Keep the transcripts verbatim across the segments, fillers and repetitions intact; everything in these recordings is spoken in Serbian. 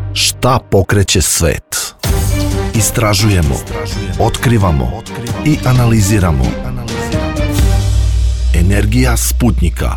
Šta pokreće svet? Istražujemo, otkrivamo i analiziramo. Energija Sputnika.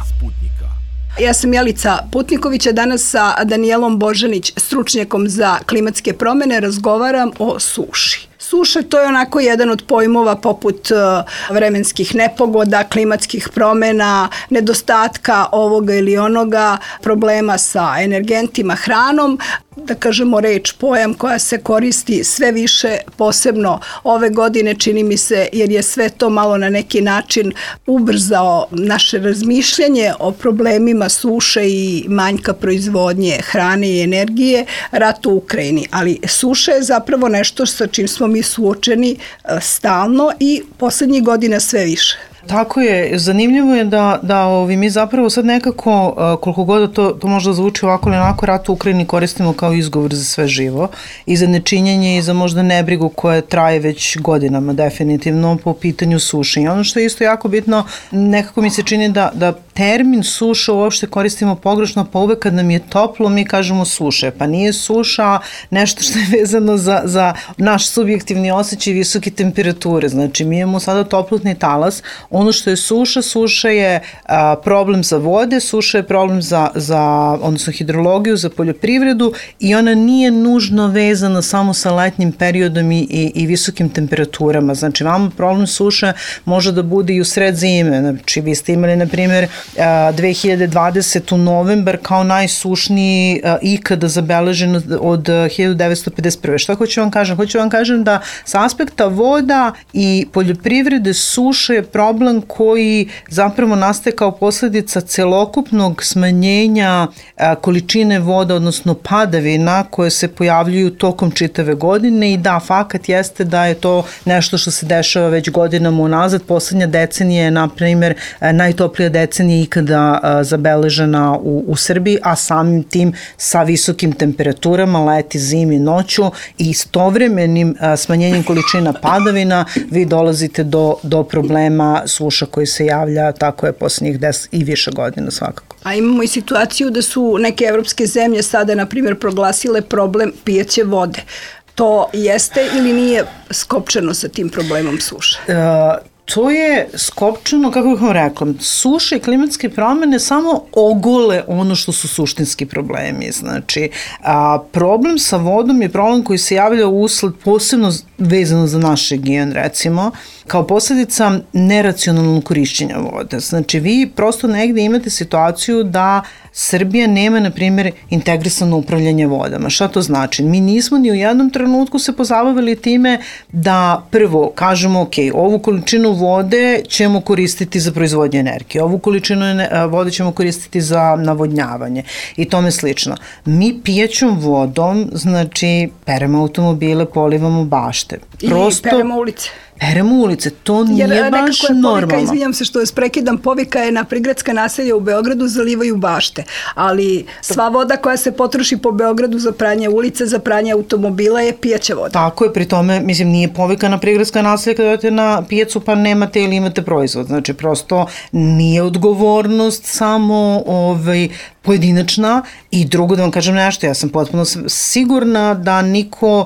Ja sam Jelica Putniković, a danas sa Danijelom Božanić, stručnjakom za klimatske promene, razgovaram o suši. Suša, to je onako jedan od pojmova poput vremenskih nepogoda, klimatskih promena, nedostatka ovoga ili onoga, problema sa energentima, hranom, da kažemo reč, pojam koja se koristi sve više, posebno ove godine, čini mi se, jer je sve to malo na neki način ubrzao naše razmišljanje o problemima suše i manjka proizvodnje hrane i energije, rat u Ukrajini. Ali suša je zapravo nešto sa čim smo mi suočeni stalno i poslednjih godina sve više. Tako je, zanimljivo je da, da ovi, mi zapravo sad nekako, koliko god to, to možda zvuči ovako ili onako, rat u Ukrajini koristimo kao izgovor za sve živo i za nečinjenje i za možda nebrigu koja traje već godinama definitivno po pitanju suše. I ono što je isto jako bitno, nekako mi se čini da, da termin suša uopšte koristimo pogrešno, pa uvek kad nam je toplo mi kažemo suše, pa nije suša nešto što je vezano za, za naš subjektivni osjećaj visoke temperature. Znači mi imamo sada toplotni talas. Ono što je suša, suša je a, problem za vode, suša je problem za, za, odnosno hidrologiju, za poljoprivredu i ona nije nužno vezana samo sa letnjim periodom i, i, i visokim temperaturama. Znači, vama problem suše može da bude i u sred zime. Znači, vi ste imali, na primjer, dve hiljade dvadesete. novembar kao najsušniji a, ikada zabeležen od, od hiljadu devetsto pedeset prve. Šta hoću vam kažem? Hoću vam kažem da sa aspekta voda i poljoprivrede suša je problem koji zapravo nastaje kao posledica celokupnog smanjenja a, količine voda, odnosno padavina koje se pojavljuju tokom čitave godine i da, fakat jeste da je to nešto što se dešava već godinama unazad. Poslednja decenija je, na primjer, najtoplija decenija ikada a, zabeležena u, u Srbiji, a samim tim sa visokim temperaturama, leti, zimi, noću i istovremenim a, smanjenjem količina padavina vi dolazite do, do problema suša koji se javlja, tako je poslednjih deset i više godina svakako. A imamo i situaciju da su neke evropske zemlje sada, na primjer, proglasile problem pijeće vode. To jeste ili nije skopčano sa tim problemom suše? Uh, To je skopčano, kako bih vam rekla, suše i klimatske promene samo ogole ono što su suštinski problemi. Znači, a, problem sa vodom je problem koji se javlja usled posebno vezano za naš region, recimo, kao posljedica neracionalnog korišćenja vode. Znači, vi prosto negde imate situaciju da Srbija nema, na primjer, integrisano upravljanje vodama. Šta to znači? Mi nismo ni u jednom trenutku se pozabavili time da prvo kažemo, ok, ovu količinu vode ćemo koristiti za proizvodnju energije, ovu količinu vode ćemo koristiti za navodnjavanje i tome slično. Mi pijećom vodom, znači, peremo automobile, polivamo bašte. Prosto, i peremo ulice. Peremo ulice, to nije Jer, baš povika, normalno. Izvinjam se što vas prekidam, povika je na prigradska naselja u Beogradu zalivaju bašte, ali sva voda koja se potroši po Beogradu za pranje ulice, za pranje automobila je pijaća voda. Tako je, pri tome, mislim, nije povika na prigradska naselja kada odete na pijacu pa nemate ili imate proizvod. Znači, prosto nije odgovornost samo ovaj, pojedinačna i drugo da vam kažem nešto, ja sam potpuno sigurna da niko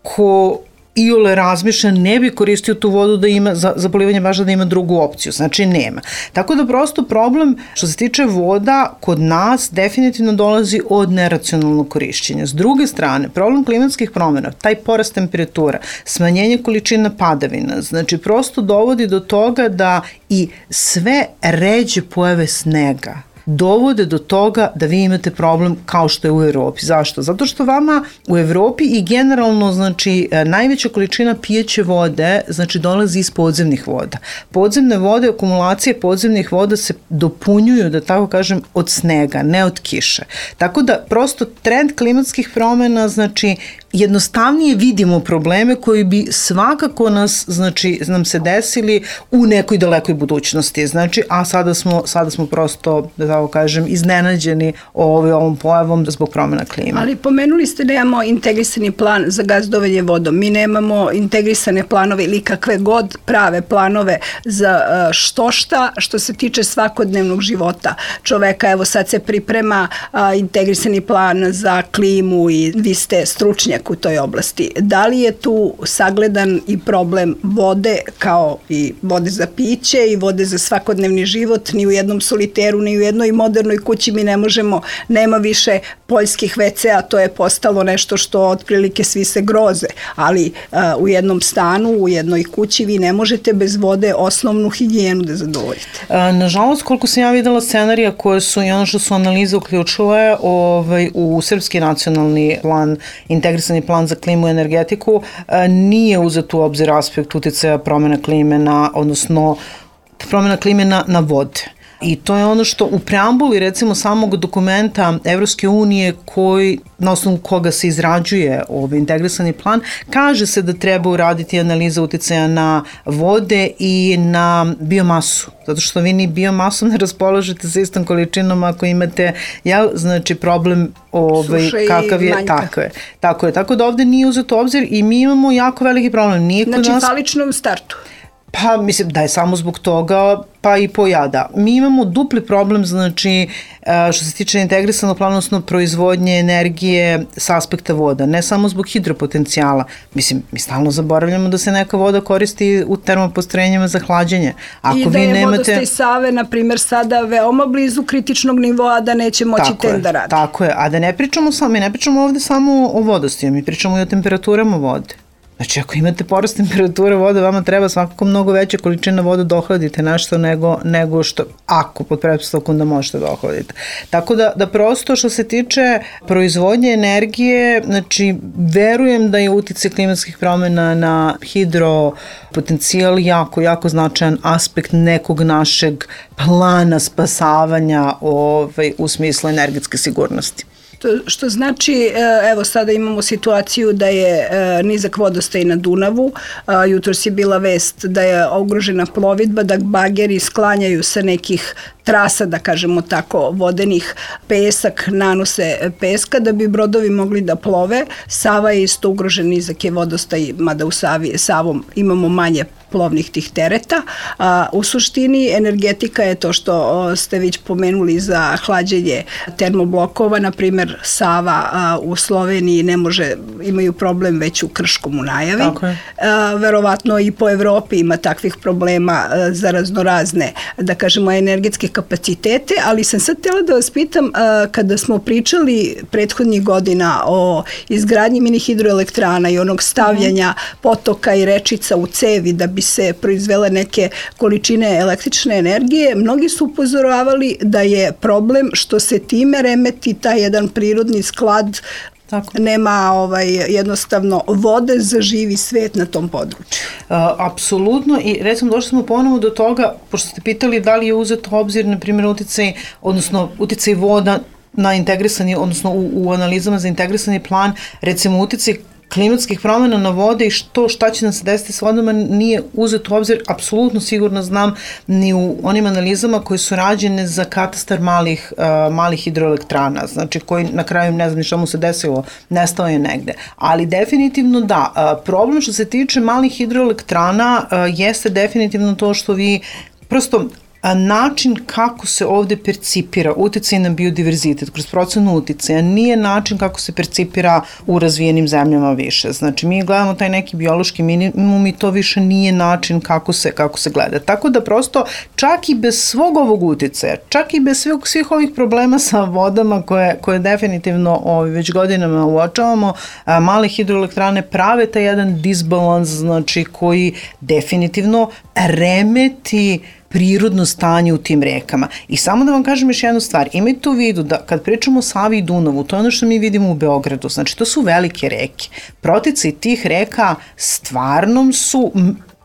ko iole razmišlja ne bi koristio tu vodu da ima, za, za polivanje baža da ima drugu opciju, znači nema. Tako da prosto problem što se tiče voda kod nas definitivno dolazi od neracionalnog korišćenja. S druge strane, problem klimatskih promjena, taj porast temperatura, smanjenje količina padavina, znači prosto dovodi do toga da i sve ređe pojave snega dovode do toga da vi imate problem kao što je u Evropi. Zašto? Zato što vama u Evropi i generalno, znači, najveća količina pijeće vode, znači, dolazi iz podzemnih voda. Podzemne vode, akumulacije podzemnih voda se dopunjuju, da tako kažem, od snega, ne od kiše. Tako da, prosto, trend klimatskih promjena, znači, jednostavnije vidimo probleme koji bi svakako nas, znači, nam se desili u nekoj dalekoj budućnosti. Znači, a sada smo, sada smo prosto, da tako kažem, iznenađeni ovaj, ovom pojavom zbog promjena klime. Ali pomenuli ste da imamo integrisani plan za gazdovanje vodom. Mi nemamo integrisane planove ili kakve god prave planove za što šta što se tiče svakodnevnog života čoveka. Evo sad se priprema a, integrisani plan za klimu i vi ste stručnjak u toj oblasti. Da li je tu sagledan i problem vode kao i vode za piće i vode za svakodnevni život? Ni u jednom soliteru, ni u jednoj modernoj kući mi ne možemo, nema više poljskih ve ce a, to je postalo nešto što otprilike svi se groze, ali a, u jednom stanu, u jednoj kući vi ne možete bez vode osnovnu higijenu da zadovoljite. A, nažalost, koliko sam ja videla scenarija koje su i ono što su analize uključile ovaj, u srpski nacionalni plan, integrisani plan za klimu i energetiku, a, nije uzet u obzir aspekt uticaja promjena klime na, odnosno promjena klime na, na vode. I to je ono što u preambuli recimo samog dokumenta Evropske unije koji, na osnovu koga se izrađuje ovaj integrisani plan, kaže se da treba uraditi analiza uticaja na vode i na biomasu. Zato što vi ni biomasom ne raspolažete sa istom količinom ako imate, jel, znači problem ovaj, kakav je, tako je, tako je. Tako da ovde nije uzet u obzir i mi imamo jako veliki problem. Nije kod znači, nas... faličnom startu. Pa mislim da je samo zbog toga, pa i pojada. Mi imamo dupli problem, znači što se tiče integrisanog plana, odnosno proizvodnje energije s aspekta voda, ne samo zbog hidropotencijala. Mislim, mi stalno zaboravljamo da se neka voda koristi u termopostrojenjima za hlađenje. Ako I da vi je nemate... vodostaj Save, na primjer, sada veoma blizu kritičnog nivoa da neće moći ten da radi. Tako je, a da ne pričamo samo, mi ne pričamo ovde samo o vodostaju, mi pričamo i o temperaturama vode. Znači, ako imate porast temperature vode, vama treba svakako mnogo veća količina vode da ohladite nešto nego, nego što, ako pod pretpostavkom da možete da ohladite. Tako da, da prosto što se tiče proizvodnje energije, znači, verujem da je uticaj klimatskih promjena na hidropotencijal jako, jako značajan aspekt nekog našeg plana spasavanja ovaj, u smislu energetske sigurnosti. Što znači, evo sada imamo situaciju da je nizak vodostaj na Dunavu, jutros je bila vest da je ugrožena plovidba, da bageri sklanjaju sa nekih trasa, da kažemo tako, vodenih pesak, nanose peska da bi brodovi mogli da plove. Sava je isto ugrožen, nizak je vodostaj, mada u Savi, Savom imamo manje plovnih tih tereta. A, u suštini energetika je to što o, ste već pomenuli za hlađenje termoblokova, na primjer Sava a, u Sloveniji ne može, imaju problem već u Krškom u najavi. Tako je. A, verovatno i po Evropi ima takvih problema a, za raznorazne, da kažemo, energetske kapacitete, ali sam sad htjela da vas pitam, a, kada smo pričali prethodnih godina o izgradnji mini hidroelektrana i onog stavljanja potoka i rečica u cevi da bi se proizvele neke količine električne energije, mnogi su upozoravali da je problem što se time remeti taj jedan prirodni sklad. Tako. Nema ovaj, jednostavno vode za živi svet na tom području. Uh, apsolutno i recimo došli smo ponovo do toga, pošto ste pitali da li je uzet u obzir, na primjer, uticaj, odnosno uticaj voda na integrisani, odnosno u, u analizama za integrisani plan, recimo uticaj klimatskih promjena na vode i što, šta će nam se desiti s vodama nije uzet u obzir, apsolutno sigurno znam, ni u onim analizama koje su rađene za katastar malih, uh, malih hidroelektrana, znači koji na kraju ne znam ni što mu se desilo, nestao je negde. Ali definitivno da, uh, problem što se tiče malih hidroelektrana uh, jeste definitivno to što vi prosto a način kako se ovde percipira uticaj na biodiverzitet kroz procenu uticaja nije način kako se percipira u razvijenim zemljama više. Znači, mi gledamo taj neki biološki minimum i to više nije način kako se, kako se gleda. Tako da prosto čak i bez svog ovog uticaja, čak i bez svih, svih ovih problema sa vodama koje, koje definitivno ovi, već godinama uočavamo, a, male hidroelektrane prave taj jedan disbalans, znači koji definitivno remeti prirodno stanje u tim rekama. I samo da vam kažem još jednu stvar, imajte u vidu da kad pričamo o Savi i Dunavu, to je ono što mi vidimo u Beogradu, znači to su velike reke. Proticaj tih reka stvarno su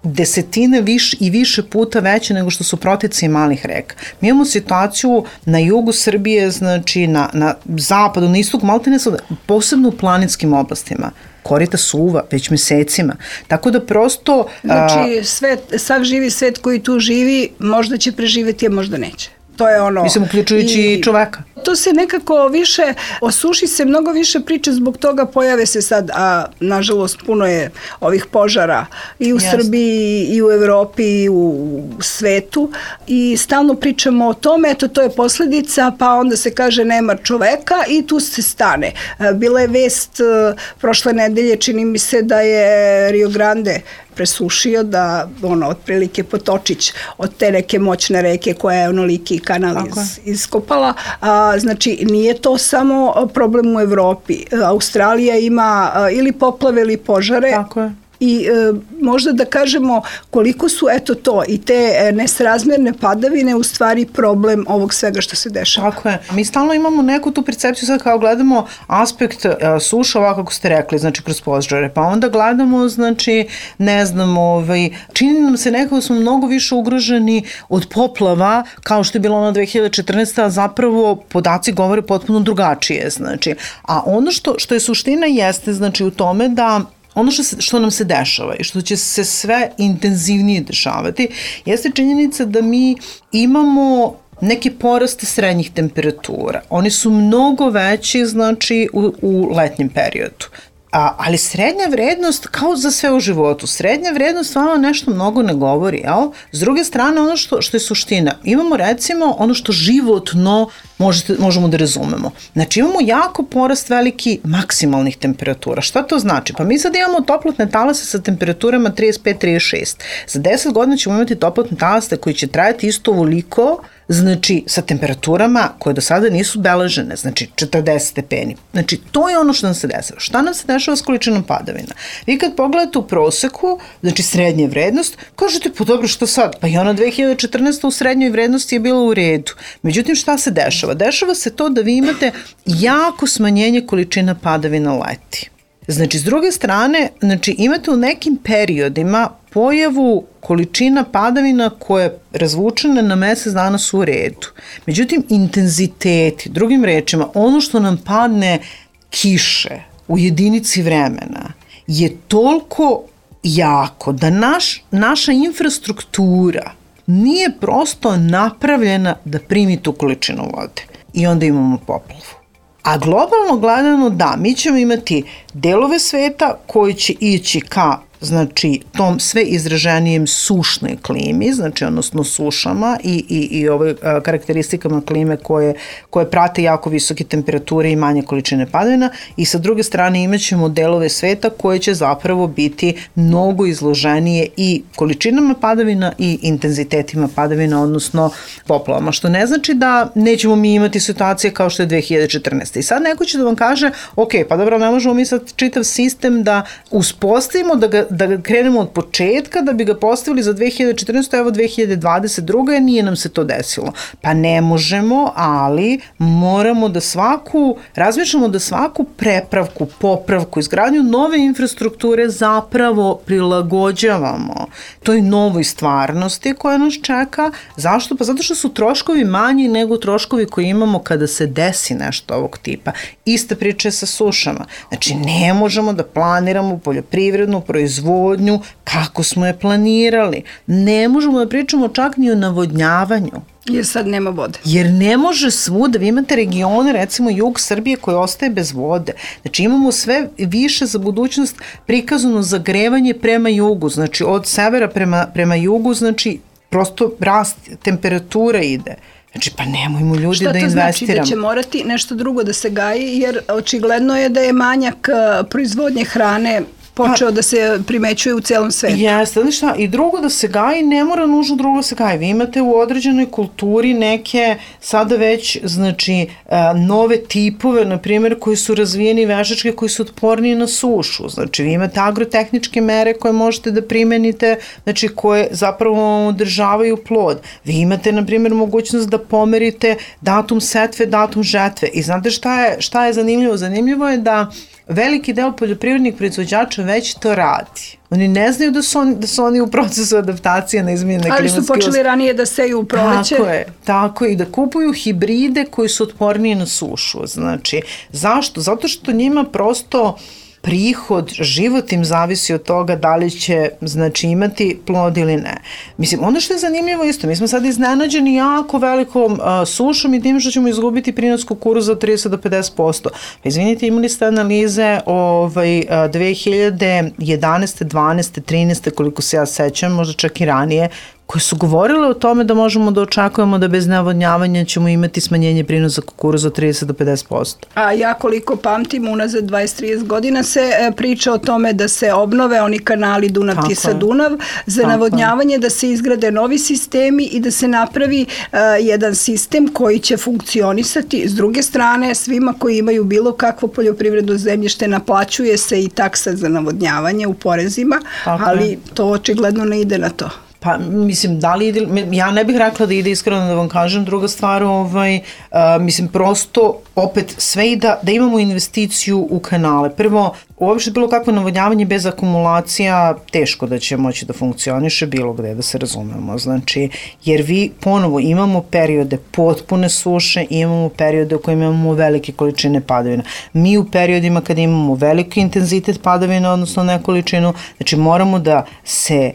desetine više i više puta veće nego što su proticaji malih reka. Mi imamo situaciju na jugu Srbije, znači na, na zapadu, na istoku, maltene sad, posebno u planinskim oblastima. Korita suva već mesecima. Tako da prosto... Znači, svet, sav živi svet koji tu živi možda će preživeti, a možda neće. To je ono... Mislim, uključujući i čoveka. To se nekako više, o suši se mnogo više priče, zbog toga pojave se sad, a nažalost puno je ovih požara i u yes. Srbiji, i u Evropi, i u svetu i stalno pričamo o tome, eto to je posledica, pa onda se kaže nema čoveka i tu se stane. Bila je vest prošle nedelje, čini mi se da je Rio Grande presušio, da ono, otprilike potočić od te neke moćne reke koja je onoliki kanal iz, iskopala. A, znači, nije to samo problem u Evropi. Australija ima a, ili poplave ili požare. Tako je. I e, možda da kažemo koliko su eto to i te e, nesrazmerne padavine u stvari problem ovog svega što se dešava. Tako je. Mi stalno imamo neku tu percepciju sad kao gledamo aspekt e, suša ovako kako ste rekli, znači kroz požare, pa onda gledamo, znači ne znam, ovaj, čini nam se nekako smo mnogo više ugroženi od poplava kao što je bilo ono dve hiljade četrnaeste. a zapravo podaci govore potpuno drugačije, znači. A ono što, što je suština jeste, znači u tome da ono što, se, što nam se dešava i što će se sve intenzivnije dešavati jeste činjenica da mi imamo neke poraste srednjih temperatura. Oni su mnogo veći, znači, u, u letnjem periodu. A, ali srednja vrednost, kao za sve u životu, srednja vrednost vama nešto mnogo ne govori, jel? S druge strane, ono što, što je suština, imamo recimo ono što životno možete, možemo da razumemo. Znači imamo jako porast veliki maksimalnih temperatura. Šta to znači? Pa mi sad imamo toplotne talase sa temperaturama trideset pet trideset šest. Za deset godina ćemo imati toplotne talase koji će trajati isto ovoliko, znači sa temperaturama koje do sada nisu beležene, znači četrdeset stepeni. Znači to je ono što nam se desilo. Šta nam se dešava s količinom padavina? Vi kad pogledate u proseku, znači srednje vrednost, kažete pa dobro što sad? Pa i ona dve hiljade četrnaeste. u srednjoj vrednosti je bila u redu. Međutim šta se dešava? Dešava se to da vi imate jako smanjenje količina padavina leti. Znači, s druge strane, znači, imate u nekim periodima pojavu količina padavina koja je razvučena na mesec dana su u redu. Međutim, intenziteti, drugim rečima, ono što nam padne kiše u jedinici vremena je toliko jako da naš, naša infrastruktura nije prosto napravljena da primi tu količinu vode. I onda imamo poplavu. A globalno gledano, da, mi ćemo imati delove sveta koji će ići ka, znači, tom sve izraženijem sušnoj klimi, znači, odnosno sušama i, i, i ove a, karakteristikama klime koje, koje prate jako visoke temperature i manje količine padavina, i sa druge strane imat ćemo delove sveta koje će zapravo biti mnogo izloženije i količinama padavina i intenzitetima padavina, odnosno poplavama, što ne znači da nećemo mi imati situacije kao što je dve hiljade četrnaeste. I sad neko će da vam kaže, ok, pa dobro, ne možemo mi sad čitav sistem da uspostavimo, da ga da ga krenemo od početka, da bi ga postavili za dve hiljade četrnaestu. evo dve hiljade dvadeset druge. nije nam se to desilo. Pa ne možemo, ali moramo da svaku, razmišljamo da svaku prepravku, popravku, izgradnju nove infrastrukture zapravo prilagođavamo toj novoj stvarnosti koja nas čeka. Zašto? Pa zato što su troškovi manji nego troškovi koji imamo kada se desi nešto ovog tipa. Ista priča je sa sušama. Znači, ne možemo da planiramo poljoprivrednu proizvodnju kako smo je planirali. Ne možemo da pričamo čak ni o navodnjavanju. Jer sad nema vode. Jer ne može svuda. Vi imate regione, recimo jug Srbije, koji ostaje bez vode. Znači imamo sve više za budućnost prikazano zagrevanje prema jugu. Znači od severa prema, prema jugu, znači prosto rast temperatura ide. Znači, pa nemojmo ljudi da investiramo. Šta to znači? Da će morati nešto drugo da se gaji, jer očigledno je da je manjak proizvodnje hrane počeo da se primećuje u celom svetu. Jeste, znači šta, i drugo da se gaji, ne mora nužno drugo da se gaji. Vi imate u određenoj kulturi neke sada već, znači, nove tipove, na primjer, koji su razvijeni veštački, koji su otporniji na sušu. Znači, vi imate agrotehničke mere koje možete da primenite, znači, koje zapravo održavaju plod. Vi imate, na primjer, mogućnost da pomerite datum setve, datum žetve. I znate šta je, šta je zanimljivo? Zanimljivo je da veliki deo poljoprivrednih proizvođača već to radi. Oni ne znaju da su oni, da su oni u procesu adaptacije na izmjene klimatske. Ali su počeli ranije da seju u proleće. Tako je, tako je, i da kupuju hibride koji su otporniji na sušu. Znači, zašto? Zato što njima prosto prihod, život im zavisi od toga da li će, znači, imati plod ili ne. Mislim, ono što je zanimljivo isto, mi smo sad iznenađeni jako velikom uh, sušom i tim što ćemo izgubiti prinos kukuruza od trideset do pedeset posto. Pa izvinite, imali ste analize ovaj, uh, dve hiljade jedanaeste, dvanaeste, trinaeste, koliko se ja sećam, možda čak i ranije, koje su govorile o tome da možemo da očekujemo da bez navodnjavanja ćemo imati smanjenje prinosa kukuruza od trideset do pedeset posto. A ja koliko pamtim, unazad dvadeset do trideset godina se e, priča o tome da se obnove oni kanali Dunav-Tisa-Dunav za Tako navodnjavanje, je. Da se izgrade novi sistemi i da se napravi e, jedan sistem koji će funkcionisati. S druge strane, svima koji imaju bilo kakvo poljoprivredno zemljište naplaćuje se i taksa za navodnjavanje u porezima, Tako ali je. To očigledno ne ide na to. Pa, mislim, da li ide, ja ne bih rekla da ide, iskreno da vam kažem. Druga stvar, ovaj, uh, mislim, prosto, opet, sve i da, da imamo investiciju u kanale. Prvo, uopšte bilo kakvo navodnjavanje bez akumulacija, teško da će moći da funkcioniše bilo gde, da se razumemo. Znači, jer vi ponovo imamo periode potpune suše, imamo periode u kojima imamo velike količine padavina. Mi u periodima kada imamo veliki intenzitet padavina, odnosno ne količinu, znači moramo da se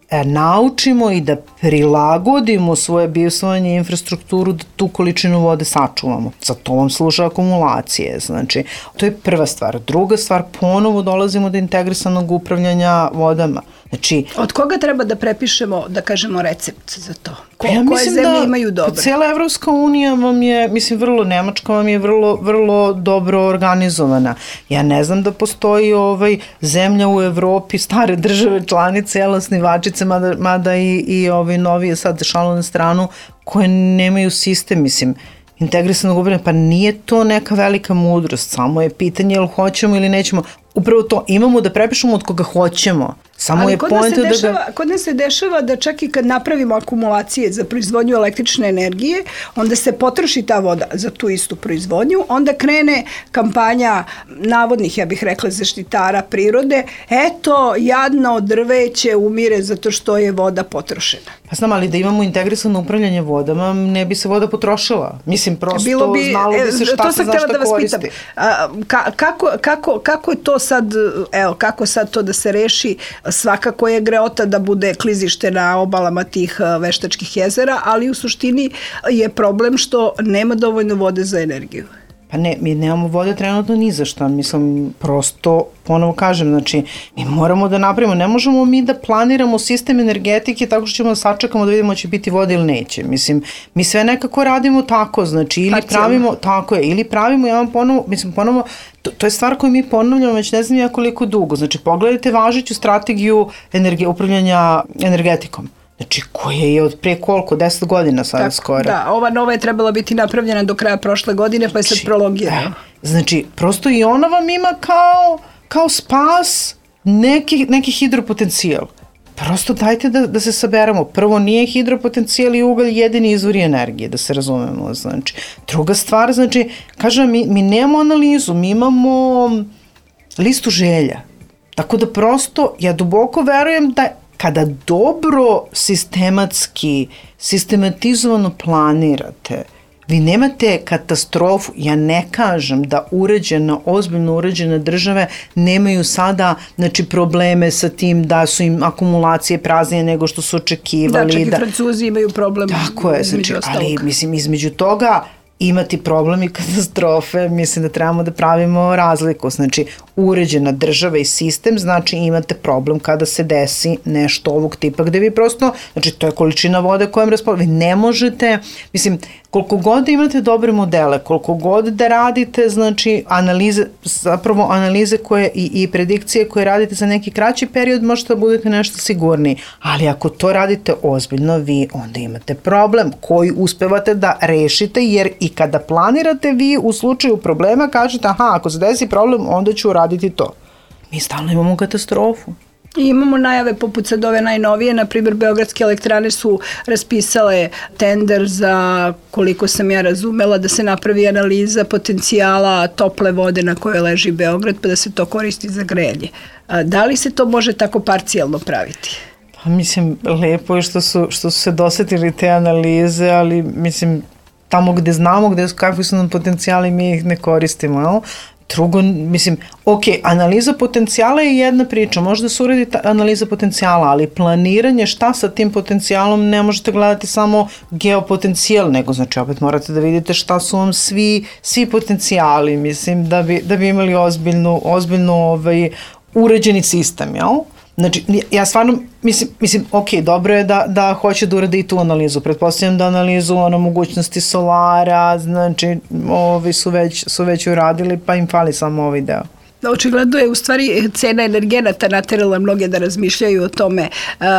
naučimo i da prilagodimo svoje biosvojanje i infrastrukturu da tu količinu vode sačuvamo. Za to vam služe akumulacije. Znači, to je prva stvar. Druga stvar, ponovo dolazimo do integrisanog upravljanja vodama. Znači, od koga treba da prepišemo, da kažemo, recept za to? Ko, ja koje zemlje da imaju dobro? Cijela Evropska unija vam je, mislim, vrlo Nemačka vam je vrlo, vrlo dobro organizovana. Ja ne znam da postoji ovaj zemlja u Evropi, stare države članice, jel, osnivačice, mada, mada i, i ovaj novije sad šalu na stranu, koje nemaju sistem, mislim, integrisanog upravljanja, pa nije to neka velika mudrost, samo je pitanje jel hoćemo ili nećemo. Upravo to, imamo da prepišemo od koga hoćemo. Samo ali je kod nas, da dešava, ga... kod nas se dešava da čak i kad napravimo akumulacije za proizvodnju električne energije, onda se potroši ta voda za tu istu proizvodnju, onda krene kampanja navodnih, ja bih rekla, zaštitara prirode, eto, jadno drveće umire zato što je voda potrošena. Pa znam, ali da imamo integrisano upravljanje vodama, ne bi se voda potrošila. Mislim, prosto Bilo bi, znalo bi se šta se za šta koristi. Pitam, a, ka, kako, kako, kako je to sad, evo, kako sad to da se reši? Svakako je greota da bude klizište na obalama tih veštačkih jezera, ali u suštini je problem što nema dovoljno vode za energiju. Pa ne, mi nemamo vode trenutno ni za šta, mislim, prosto, ponovo kažem, znači, mi moramo da napravimo, ne možemo mi da planiramo sistem energetike tako što ćemo da sačekamo da vidimo će biti vode ili neće, mislim, mi sve nekako radimo tako, znači, ili Parcijalno. pravimo, tako je, ili pravimo, ja vam ponovo, mislim, ponovo, to, to je stvar koju mi ponavljamo već ne znam ja koliko dugo, znači, pogledajte važeću strategiju energe, upravljanja energetikom. Znači, koje je od pre koliko, deset godina sada Tako, skoro. Da, ova nova je trebala biti napravljena do kraja prošle godine, pa je sad prolongirana. Znači, prosto i ona vam ima kao, kao spas neki, neki hidropotencijal. Prosto dajte da, da se saberamo. Prvo, nije hidropotencijal i ugalj jedini izvori energije, da se razumemo. Znači, druga stvar, znači, kažem, mi, mi nemamo analizu, mi imamo listu želja. Tako da prosto, ja duboko verujem da kada dobro sistematski, sistematizovano planirate, vi nemate katastrofu. Ja ne kažem da uređena, ozbiljno uređene države nemaju sada, znači, probleme sa tim da su im akumulacije praznije nego što su očekivali. Da, čak i da, Francuzi imaju problem. Tako je, znači, ali mislim, između toga imati problem i katastrofe, mislim da trebamo da pravimo razliku. Znači, uređena država i sistem, znači imate problem kada se desi nešto ovog tipa gde vi prosto, znači to je količina vode kojom raspolažete. Vi ne možete, mislim, koliko god imate dobre modele, koliko god da radite, znači analize, zapravo analize koje i, i predikcije koje radite za neki kraći period, možete da budete nešto sigurniji. Ali ako to radite ozbiljno, vi onda imate problem koji uspevate da rešite, jer i kada planirate, vi u slučaju problema kažete, aha, ako se desi problem, onda ću uraditi to. Mi stalno imamo katastrofu. I imamo najave poput sad ove najnovije, na primjer Beogradske elektrane su raspisale tender za, koliko sam ja razumela, da se napravi analiza potencijala tople vode na kojoj leži Beograd, pa da se to koristi za grejanje. Da li se to može tako parcijalno praviti? Pa mislim, lepo je što su, što su se dosetili te analize, ali mislim, tamo gde znamo gde, kakvi su nam potencijali, mi ih ne koristimo, jel? Drugo, mislim, ok, analiza potencijala je jedna priča, možda se uredi analiza potencijala, ali planiranje šta sa tim potencijalom ne možete gledati samo geopotencijal, nego znači opet morate da vidite šta su vam svi, svi potencijali, mislim, da bi, da bi imali ozbiljnu, ozbiljnu ovaj, uređeni sistem, jel? Znači, ja stvarno, mislim, mislim ok, dobro je da, da hoće da urade i tu analizu. Pretpostavljam da analizu ono, mogućnosti solara, znači, ovi su već, su već uradili, pa im fali samo ovaj deo. Očigledno je u stvari cena energenata naterala mnoge da razmišljaju o tome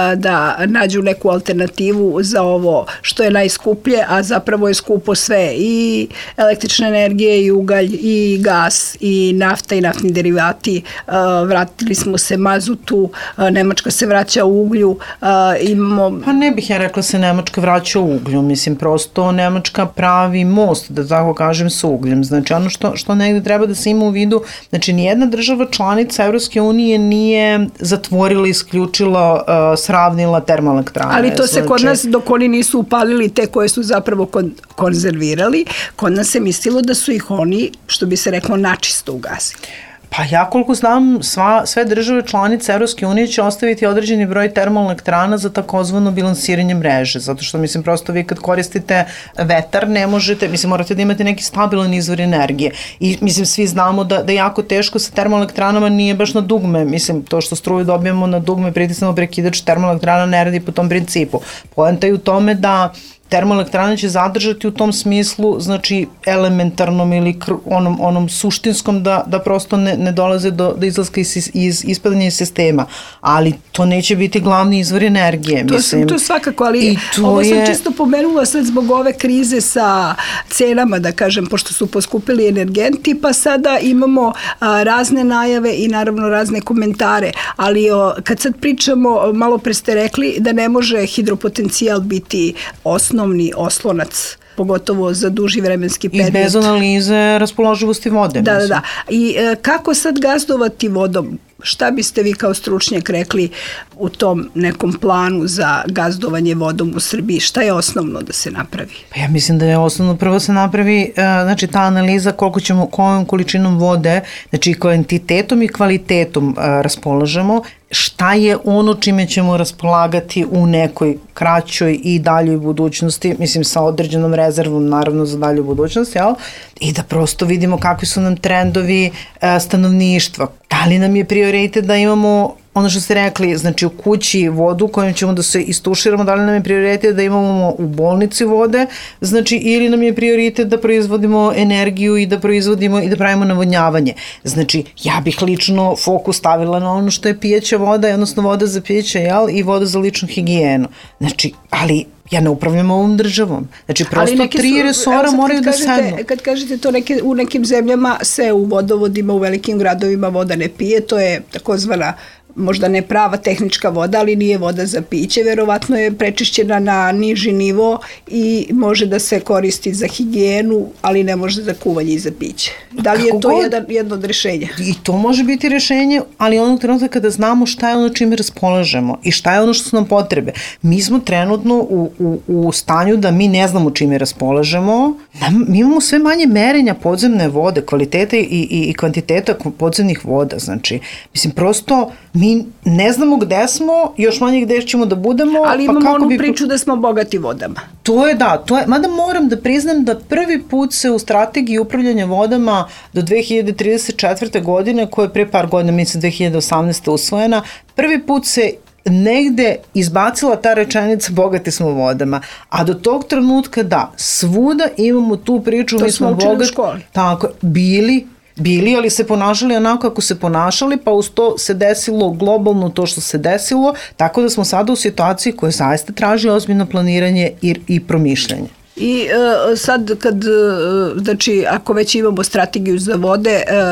da nađu neku alternativu za ovo što je najskuplje, a zapravo je skupo sve, i električna energija i ugalj i gas i nafta i naftni derivati. Vratili smo se mazutu, Nemačka se vraća u uglju. Imamo... Pa ne bih ja rekla se Nemačka vraća u uglju, mislim prosto Nemačka pravi most, da tako kažem, s ugljem. Znači ono što, što negde treba da se ima u vidu, znači nije jedna država članica Evropske unije nije zatvorila, isključila, uh, sravnila termoelektrane. Ali to se znači... kod nas, dok oni nisu upalili te koje su zapravo kon- konzervirali, kod nas se mislilo da su ih oni, što bi se reklo, načisto ugasili. Pa ja koliko znam, sva, sve države članice Evropske unije će ostaviti određeni broj termoelektrana za takozvano bilansiranje mreže, zato što mislim prosto vi kad koristite vetar ne možete, mislim morate da imate neki stabilan izvor energije i mislim svi znamo da, da je jako teško sa termoelektranama, nije baš na dugme, mislim to što struju dobijemo na dugme, pritisnemo prekidač, termoelektrana ne radi po tom principu. Poenta je u tome da termoelektrane će zadržati u tom smislu, znači elementarnom ili kr- onom, onom suštinskom da, da prosto ne, ne dolaze do, do izlaska iz, iz ispadanja iz sistema, ali to neće biti glavni izvor energije. To, mislim. Sam, to svakako, ali ovo sam je... čisto pomenula sad zbog ove krize sa cenama, da kažem, pošto su poskupili energenti, pa sada imamo a, razne najave i naravno razne komentare, ali o, kad sad pričamo, malo pre ste rekli da ne može hidropotencijal biti osnovno osnovni oslonac, pogotovo za duži vremenski period. I bez analize raspoloživosti vode. Da, mislim. da, da. I e, kako sad gazdovati vodom? Šta biste vi kao stručnjak rekli u tom nekom planu za gazdovanje vodom u Srbiji? Šta je osnovno da se napravi? Pa ja mislim da je osnovno prvo se napravi, znači ta analiza koliko ćemo, kojom količinom vode, znači kvantitetom i kvalitetom raspolažemo, šta je ono čime ćemo raspolagati u nekoj kraćoj i daljoj budućnosti, mislim sa određenom rezervom naravno za dalju budućnost, jel? I da prosto vidimo kakvi su nam trendovi stanovništva. Da li nam je prioritet da imamo ono što ste rekli, znači u kući vodu kojom ćemo da se istuširamo, da li nam je prioritet da imamo u bolnici vode, znači ili nam je prioritet da proizvodimo energiju i da proizvodimo i da pravimo navodnjavanje. Znači ja bih lično fokus stavila na ono što je pijeća voda, odnosno voda za pijeće, jel, i voda za ličnu higijenu. Znači, ali ja ne upravljam ovom državom. Znači, prosto tri su, resora moraju da sednu. Kad kažete to, neke, u nekim zemljama se u vodovodima, u velikim gradovima voda ne pije, to je takozvana možda ne prava tehnička voda, ali nije voda za piće, verovatno je prečišćena na niži nivo i može da se koristi za higijenu, ali ne može za kuvanje i za piće. Da li je to god, jedan, jedno od rešenja? I to može biti rešenje, ali onog trenutka kada znamo šta je ono čime raspolažemo i šta je ono što su nam potrebe. Mi smo trenutno u, u, u stanju da mi ne znamo čime raspolažemo, da mi imamo sve manje merenja podzemne vode, kvalitete i, i, i kvantiteta podzemnih voda, znači, mislim, prosto mi ne znamo gde smo, još manje gde ćemo da budemo. Ali imamo pa onu bi... priču da smo bogati vodama. To je da, to je, mada moram da priznam da prvi put se u strategiji upravljanja vodama do dve hiljade trideset četvrte godine, koja je pre par godina, mislim dve hiljade osamnaeste usvojena, prvi put se negde izbacila ta rečenica bogati smo vodama, a do tog trenutka da, svuda imamo tu priču, to mi smo bogati. To smo učili u školi. Tako, bili bili, ali se ponašali onako kako se ponašali, pa uz to se desilo globalno to što se desilo, tako da smo sada u situaciji koja zaista traži ozbiljno planiranje i, i promišljanje. I uh, sad kad, uh, znači, ako već imamo strategiju za vode, uh,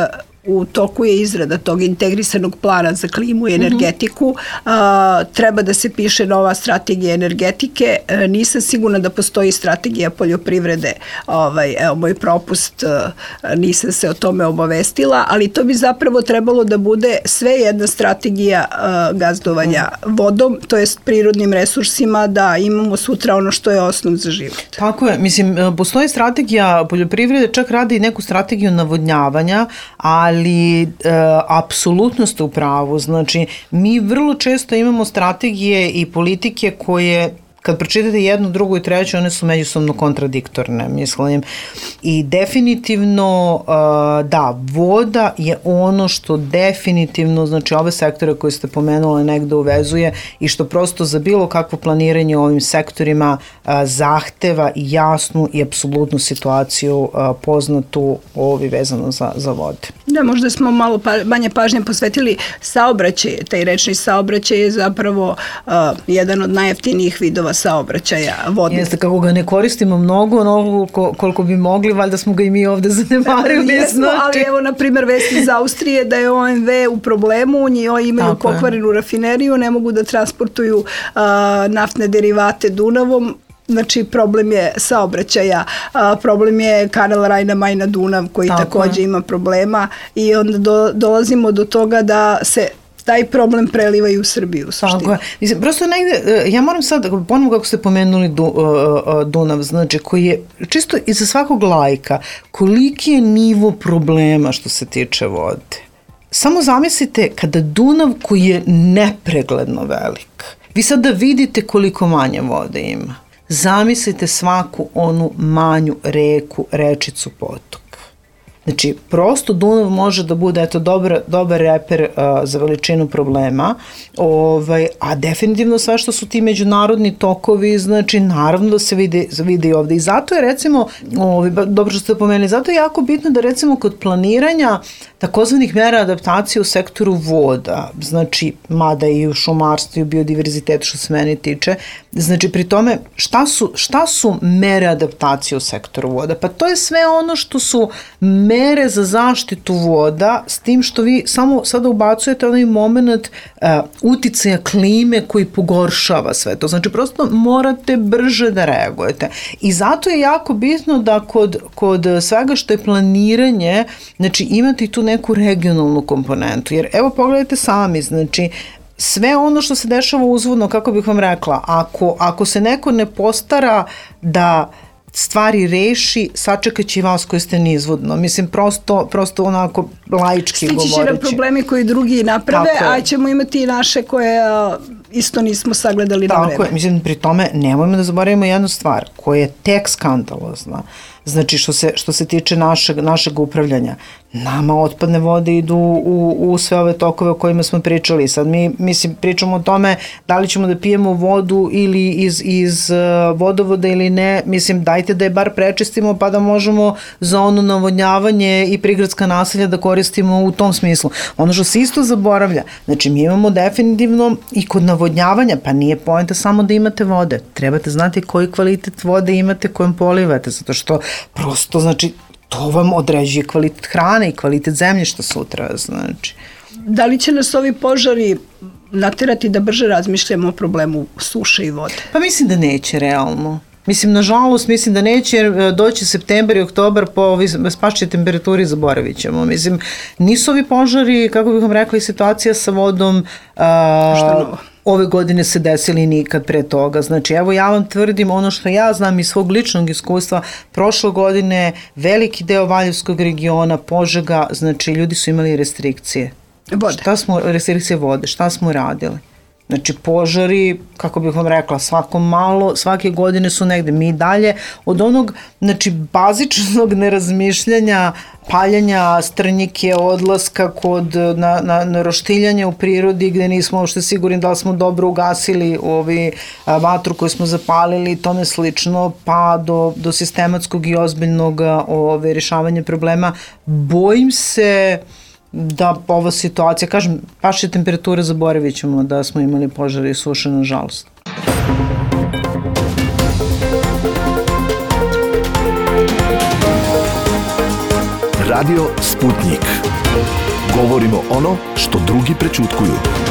u toku je izrada tog integrisanog plana za klimu i energetiku. Mm-hmm. A, treba da se piše nova strategija energetike. A, nisam sigurna da postoji strategija poljoprivrede. Ovaj, evo, moj propust, a, nisam se o tome obavestila, ali to bi zapravo trebalo da bude sve jedna strategija a, gazdovanja mm. vodom, to jest prirodnim resursima, da imamo sutra ono što je osnov za život. Tako je. Mislim, postoji strategija poljoprivrede, čak radi i neku strategiju navodnjavanja, ali ali e, apsolutno ste u pravu. Znači, mi vrlo često imamo strategije i politike koje, kad pročitate jednu, drugu i treću, one su međusobno kontradiktorne, mislim. I definitivno, da, voda je ono što definitivno, znači ove sektore koje ste pomenuli negde uvezuje i što prosto za bilo kakvo planiranje u ovim sektorima zahteva jasnu i apsolutnu situaciju poznatu ovi vezano za, za vode. Da, možda smo malo pa, manje pažnje posvetili saobraćaj. Taj rečni saobraćaj je zapravo uh, jedan od najjeftinijih vidova saobraćaja vodnih. Jeste, kako ga ne koristimo mnogo, onoliko koliko bi mogli, valjda smo ga i mi ovde zanemarili. Jesmo, znači. Ali evo, na primjer, vesti iz Austrije da je O M V u problemu, njih imaju pokvarenu rafineriju, ne mogu da transportuju uh, naftne derivate Dunavom. Znači, problem je saobraćaja, a, problem je kanal Rajna-Majna-Dunav koji Tako takođe je. ima problema i onda do, dolazimo do toga da se taj problem preliva i u Srbiju. Tako je. Mislim, prosto negde, ja moram sad, ponovno kako ste pomenuli du, uh, Dunav, znači koji je čisto iza svakog lajka, koliki je nivo problema što se tiče vode. Samo zamislite kada Dunav koji je nepregledno velik, vi sada vidite koliko manje vode ima. Zamislite svaku onu manju reku, rečicu, potok. Znači, prosto Dunav može da bude eto, dobar, dobar reper uh, za veličinu problema, ovaj, a definitivno sve što su ti međunarodni tokovi, znači, naravno da se vidi, vidi ovde. I zato je, recimo, ovaj, dobro što ste pomenuli, zato je jako bitno da, recimo, kod planiranja takozvanih mera adaptacije u sektoru voda, znači, mada i u šumarstvu i u biodiverzitetu što se meni tiče, znači, pri tome, šta su, šta su mere adaptacije u sektoru voda? Pa to je sve ono što su mere za zaštitu voda, s tim što vi samo sada ubacujete onaj moment uh, uticaja klime koji pogoršava sve to. Znači, prosto morate brže da reagujete. I zato je jako bitno da kod, kod svega što je planiranje, znači, imate i tu neku regionalnu komponentu. Jer, evo, pogledajte sami, znači, sve ono što se dešava uzvodno, kako bih vam rekla, ako, ako se neko ne postara da stvari reši, sačekat će i vas koji ste nizvodno. Mislim, prosto, prosto onako laički govoreći. Stići će na problemi koji drugi naprave, a ćemo imati i naše koje isto nismo sagledali na vreme. Tako je, mislim, pri tome nemojmo da zaboravimo jednu stvar koja je tek skandalozna. Znači, što se, što se tiče našeg, našeg upravljanja, nama otpadne vode idu u, u sve ove tokove o kojima smo pričali. Sad mi, mislim, pričamo o tome da li ćemo da pijemo vodu ili iz, iz vodovoda ili ne. Mislim, dajte da je bar prečistimo pa da možemo za ono navodnjavanje i prigradska naselja da koristimo u tom smislu. Ono što se isto zaboravlja, znači mi imamo definitivno i kod navodnjavanja, pa nije poenta samo da imate vode. Trebate znati koji kvalitet vode imate kojom polivate, zato što prosto, znači, to vam određuje kvalitet hrane i kvalitet zemljišta sutra, znači. Da li će nas ovi požari naterati da brže razmišljamo o problemu suše i vode? Pa mislim da neće, realno. Mislim, nažalost, mislim da neće, jer doći septembar i oktobar po ovoj spašćoj temperaturi zaboravit ćemo. Mislim, nisu ovi požari, kako bih vam rekla, i situacija sa vodom a, ove godine se desili nikad pre toga. Znači, evo ja vam tvrdim ono što ja znam iz svog ličnog iskustva, prošle godine veliki deo Valjevskog regiona, Požega, znači ljudi su imali restrikcije. Vode. Šta smo, restrikcije vode, šta smo radili? Znači, požari, kako bih vam rekla, svako malo, svake godine su negde. Mi dalje od onog, znači, bazičnog nerazmišljanja, paljanja strnjike, odlaska kod, na, na, na roštiljanje u prirodi gde nismo uopšte sigurni da li smo dobro ugasili ovi a, vatru koju smo zapalili i tome slično, pa do, do sistematskog i ozbiljnog ove, rješavanja problema. Bojim se da ova situacija, kažem, paše temperature zaboravit ćemo da smo imali požare i suše, nažalost. Radio Sputnik. Govorimo ono što drugi prećutkuju.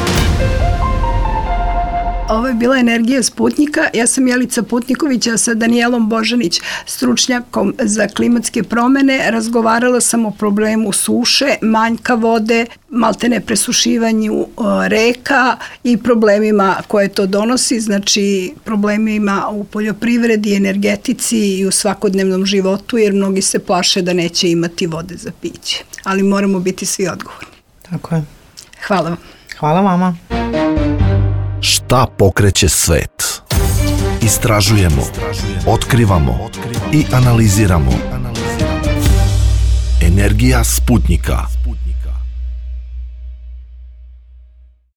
Ovo je bila Energija Sputnika. Ja sam Jelica Putniković, a sa Danijelom Božanić, stručnjakom za klimatske promene, razgovarala sam o problemu suše, manjka vode, maltene presušivanju reka i problemima koje to donosi, znači problemima u poljoprivredi, energetici i u svakodnevnom životu, jer mnogi se plaše da neće imati vode za piće. Ali moramo biti svi odgovorni. Tako je. Hvala vam. Hvala vama. Šta pokreće svet? Istražujemo, otkrivamo i analiziramo. Energija Sputnika.